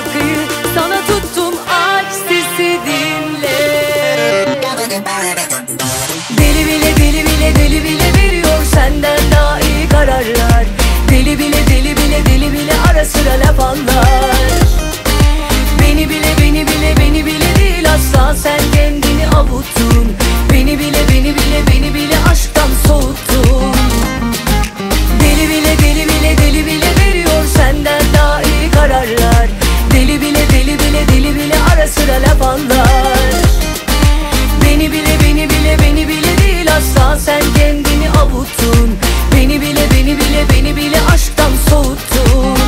şarkıyı sana tuttum, aç sesi dinle. Deli bile deli bile deli bile veriyor senden daha iyi kararlar. Deli bile deli bile deli bile ara sıra laf anlar. Beni bile beni bile beni bile değil asla, sen kendini avuttun. Beni bile beni bile beni bile aşktan soğuttun. Deli bile deli bile deli bile veriyor senden daha iyi kararlar. Deli bile deli bile deli bile ara sıra laf anlar. Beni bile beni bile beni bile değil asla, sen kendini avuttun. Beni bile beni bile beni bile aşktan soğuttun.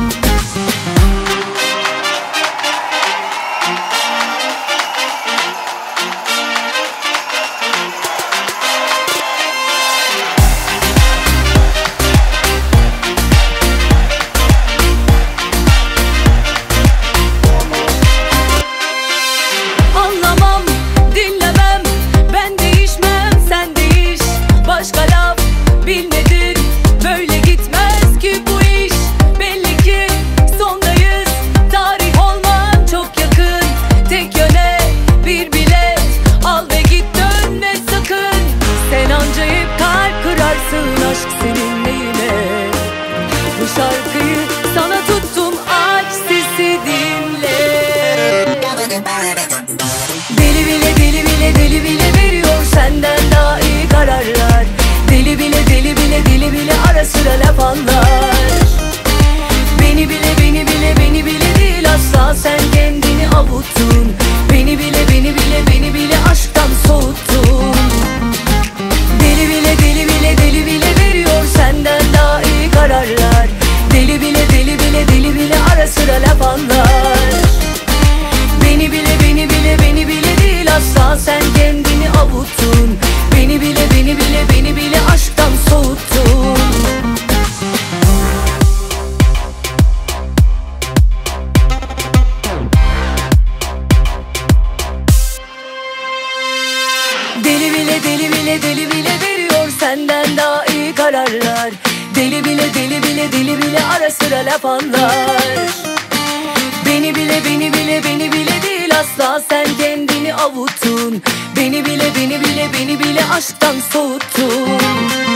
Anlamam, dinlemem, ben değişmem, sen değiş. Başka laf bilmedin, böyle gitmez ki bu iş. Belli ki sondayız, tarih olman çok yakın. Tek yöne bir bilet al ve git, dönme sakın. Sen anca hep kalp kırarsın, aşk senin neyine? Bu şarkıyı sana tuttum, aç sesi dinle. Deli bile deli bile deli bile veriyor senden daha iyi kararlar. Deli bile deli bile deli bile ara sıra laf anlar. Beni bile beni bile beni bile değil asla, sen kendini avuttun. Beni bile beni bile beni bile aşktan soğuttun. Deli bile deli bile deli bile veriyor senden daha iyi kararlar. Deli bile deli bile deli bile ara sıra laf anlar. Beni bile beni bile beni bile değil asla, sen kendini avuttun. Beni bile beni bile beni bile aşktan soğuttun. Deli bile deli bile deli bile veriyor senden daha iyi kararlar. Deli bile deli bile deli bile ara sıra laf anlar. Beni bile beni bile beni bile değil asla, sen kendini avuttun. Beni bile beni bile beni bile aşktan soğuttun.